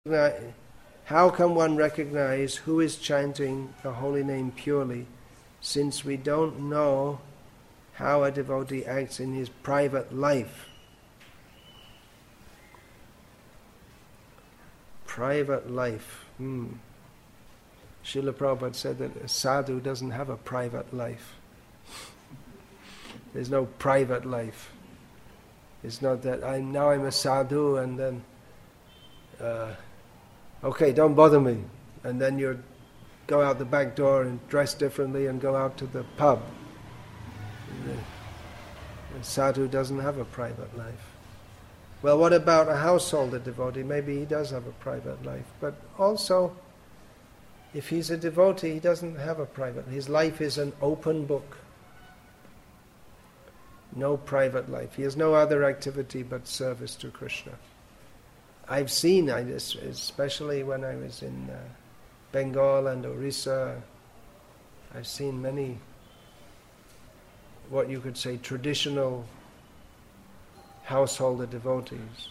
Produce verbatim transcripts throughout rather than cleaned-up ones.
How can one recognize who is chanting the holy name purely, since we don't know how a devotee acts in his private life? Private life. Hmm. Srila Prabhupada said that a sadhu doesn't have a private life. There's no private life. It's not that I'm now I'm a sadhu and then uh, okay, don't bother me, and then you go out the back door and dress differently and go out to the pub. The, the sadhu doesn't have a private life. Well, what about a householder devotee? Maybe he does have a private life, but also, if he's a devotee, he doesn't have a private. His life is an open book. No private life. He has no other activity but service to Krishna. I've seen, I just, especially when I was in uh, Bengal and Orissa, I've seen many, what you could say, traditional householder devotees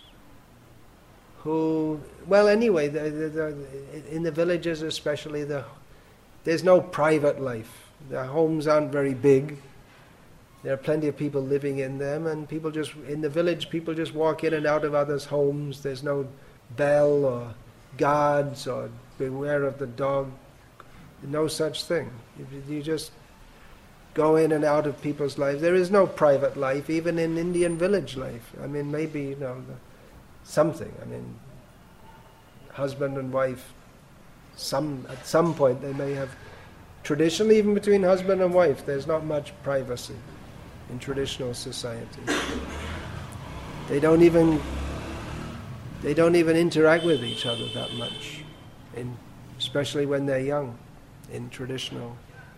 who, well anyway, the, the, the, in the villages especially, the, there's no private life. The homes aren't very big. There are plenty of people living in them, and people just, in the village, people just walk in and out of others' homes. There's no bell or guards or beware of the dog. No such thing. You just go in and out of people's lives. There is no private life, even in Indian village life. I mean, maybe, you know, the, something. I mean, husband and wife, some at some point they may have, traditionally even between husband and wife, there's not much privacy in traditional society. They don't even they don't even interact with each other that much, in, especially when they're young, in traditional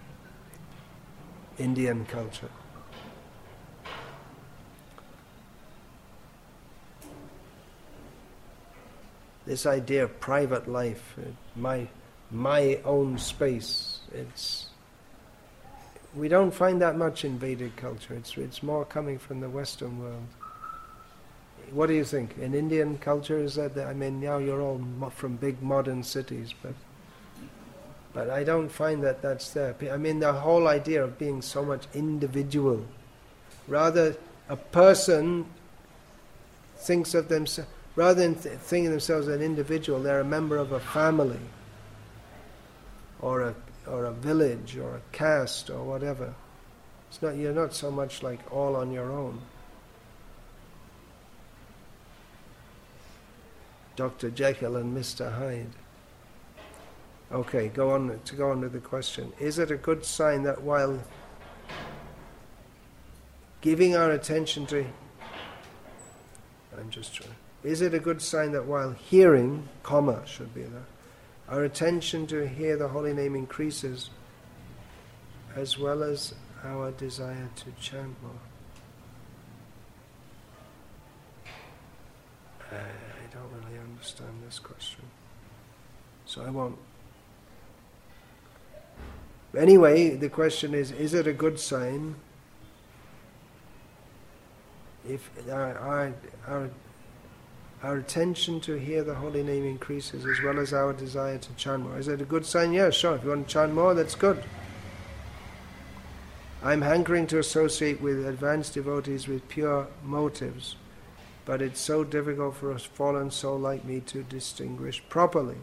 Indian culture. This idea of private life, my my own space, it's we don't find that much in Vedic culture. It's it's more coming from the Western world. What do you think? In Indian culture, is that, I mean, now you're all mo- from big modern cities, but but I don't find that that's there. I mean, the whole idea of being so much individual, rather a person thinks of themselves, rather than th- thinking of themselves as an individual, they're a member of a family, or a or a village, or a caste, or whatever. It's not, you're not so much like all on your own. Doctor Jekyll and Mister Hyde. Okay, go on to go on to the question. Is it a good sign that while giving our attention to I'm just trying. Is it a good sign that while hearing, comma should be there, our attention to hear the holy name increases, as well as our desire to chant more? I, I don't really understand this question, so I won't. Anyway, the question is, is it a good sign if our, our, our Our attention to hear the holy name increases, as well as our desire to chant more? Is it a good sign? Yeah, sure. If you want to chant more, that's good. I'm hankering to associate with advanced devotees with pure motives, but it's so difficult for a fallen soul like me to distinguish properly.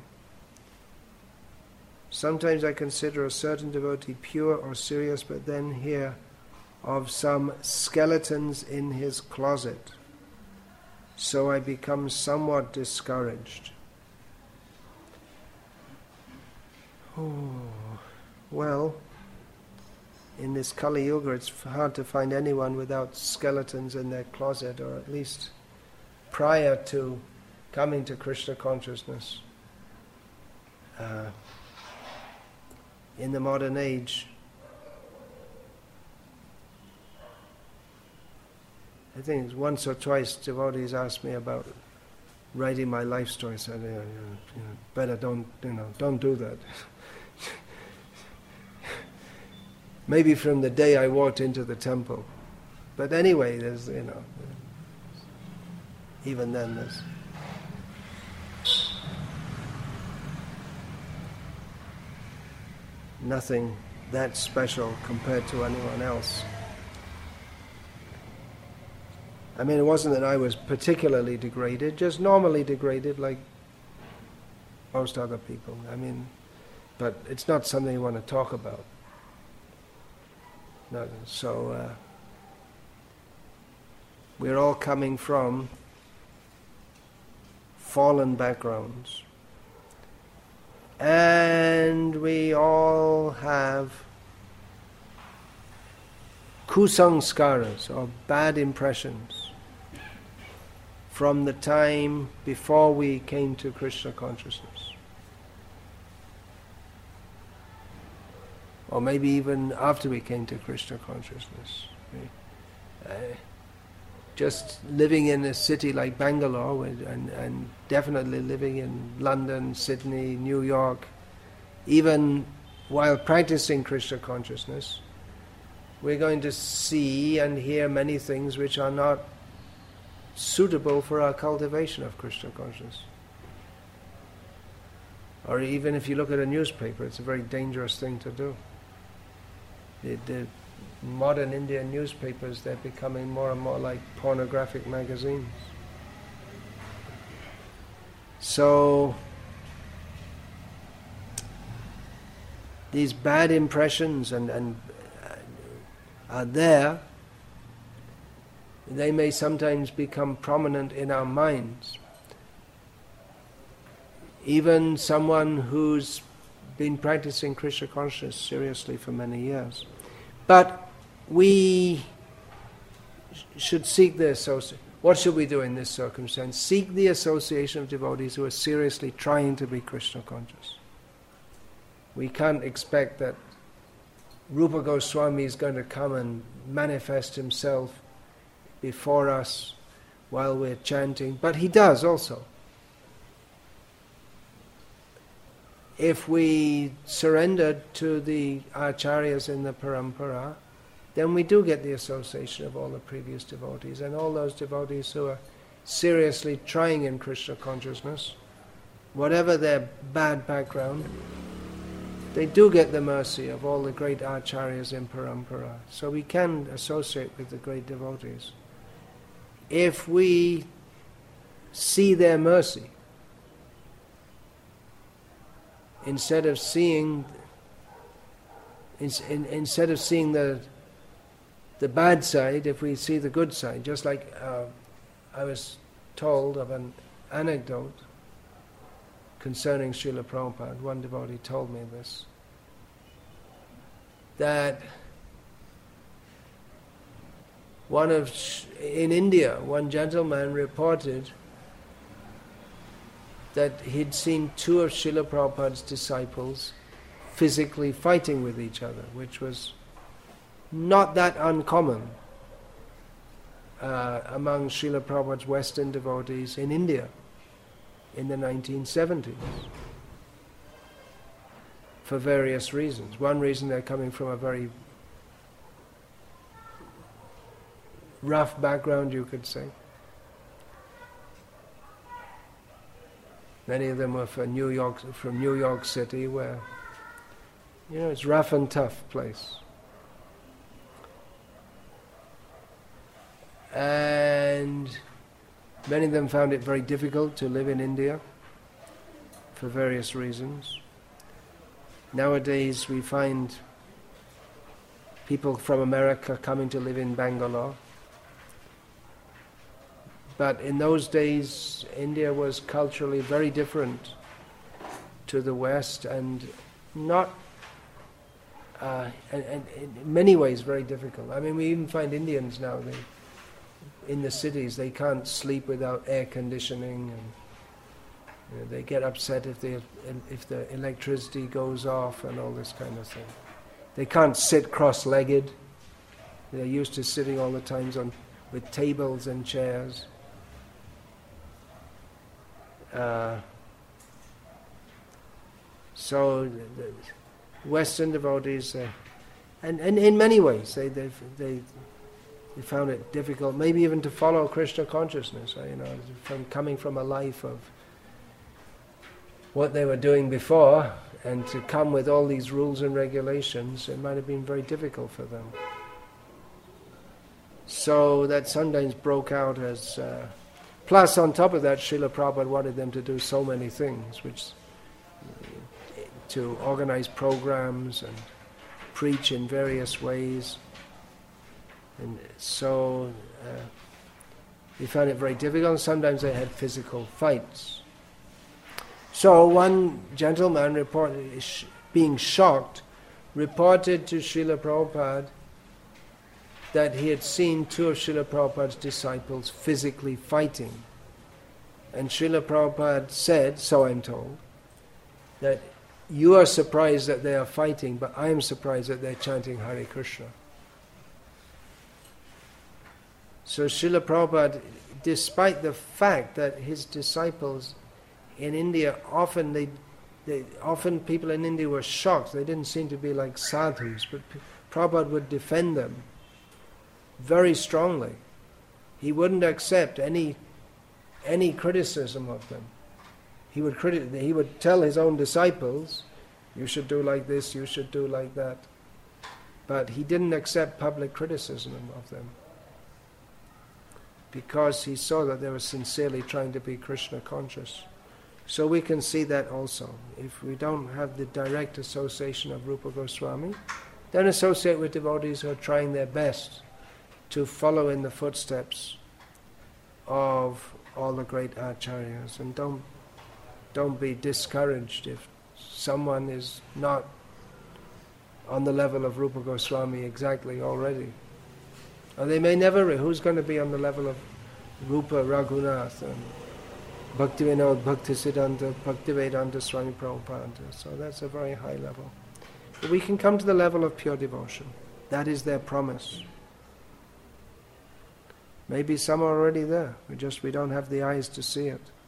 Sometimes I consider a certain devotee pure or serious, but then hear of some skeletons in his closet. So I become somewhat discouraged. Oh, well, in this Kali Yuga, it's hard to find anyone without skeletons in their closet, or at least prior to coming to Krishna consciousness. Uh, in the modern age, I think once or twice devotees asked me about writing my life story. I said, you know, you know, better don't, you know, don't do that. Maybe from the day I walked into the temple. But anyway, there's, you know, even then there's nothing that special compared to anyone else. I mean, it wasn't that I was particularly degraded, just normally degraded like most other people. I mean, but it's not something you want to talk about. No, so uh, we're all coming from fallen backgrounds. And we all have kusanskaras, or bad impressions, from the time before we came to Krishna consciousness. Or maybe even after we came to Krishna consciousness. Uh, just living in a city like Bangalore, and, and definitely living in London, Sydney, New York, even while practicing Krishna consciousness, we're going to see and hear many things which are not suitable for our cultivation of Krishna consciousness. Or even if you look at a newspaper, it's a very dangerous thing to do. The, the modern Indian newspapers, they're becoming more and more like pornographic magazines. So these bad impressions and, and uh, are there. They may sometimes become prominent in our minds. Even someone who's been practicing Krishna consciousness seriously for many years. But we sh- should seek the association. What should we do in this circumstance? Seek the association of devotees who are seriously trying to be Krishna conscious. We can't expect that Rupa Goswami is going to come and manifest himself before us while we're chanting, but he does also. If we surrender to the acharyas in the parampara, then we do get the association of all the previous devotees, and all those devotees who are seriously trying in Krishna consciousness, whatever their bad background, they do get the mercy of all the great acharyas in parampara. So we can associate with the great devotees. If we see their mercy, instead of seeing, in, in, instead of seeing the the bad side, if we see the good side, just like uh, I was told of an anecdote concerning Srila Prabhupada. One devotee told me this, that one of in India, one gentleman reported that he'd seen two of Srila Prabhupada's disciples physically fighting with each other, which was not that uncommon uh, among Srila Prabhupada's Western devotees in India in the nineteen seventies, for various reasons. One reason, they're coming from a very rough background, you could say. Many of them were from New York, from New York City, where, you know, it's rough and tough place. And many of them found it very difficult to live in India for various reasons. Nowadays we find people from America coming to live in Bangalore. But in those days, India was culturally very different to the West, and not, uh, and, and in many ways very difficult. I mean, we even find Indians now, they, in the cities, they can't sleep without air conditioning, and you know, they get upset if the if the electricity goes off and all this kind of thing. They can't sit cross-legged. They're used to sitting all the time on with tables and chairs. Uh, so the Western devotees, uh, and, and in many ways, they they they they found it difficult, maybe even to follow Krishna consciousness. Uh, you know, from coming from a life of what they were doing before, and to come with all these rules and regulations, it might have been very difficult for them. So that Sundance broke out as... Uh, plus, on top of that, Srila Prabhupada wanted them to do so many things, which to organize programs and preach in various ways. And so uh, he found it very difficult, and sometimes they had physical fights. So one gentleman reported, being shocked, reported to Srila Prabhupada that he had seen two of Srila Prabhupada's disciples physically fighting. And Srila Prabhupada said, so I'm told, that you are surprised that they are fighting, but I am surprised that they're chanting Hare Krishna. So Srila Prabhupada, despite the fact that his disciples in India, often they, they often people in India were shocked. They didn't seem to be like sadhus, but Prabhupada would defend them very strongly. He wouldn't accept any any criticism of them. He would criti- he would tell his own disciples, you should do like this, you should do like that. But he didn't accept public criticism of them, because he saw that they were sincerely trying to be Krishna conscious. So we can see that also. If we don't have the direct association of Rupa Goswami, then associate with devotees who are trying their best to follow in the footsteps of all the great acharyas, and don't don't be discouraged if someone is not on the level of Rupa Goswami exactly already. Or they may never, who's going to be on the level of Rupa Raghunath and Bhaktivinoda Bhaktisiddhanta, Bhaktivedanta Swami Prabhupada? So that's a very high level. But we can come to the level of pure devotion. That is their promise. Maybe some are already there. We just we don't have the eyes to see it.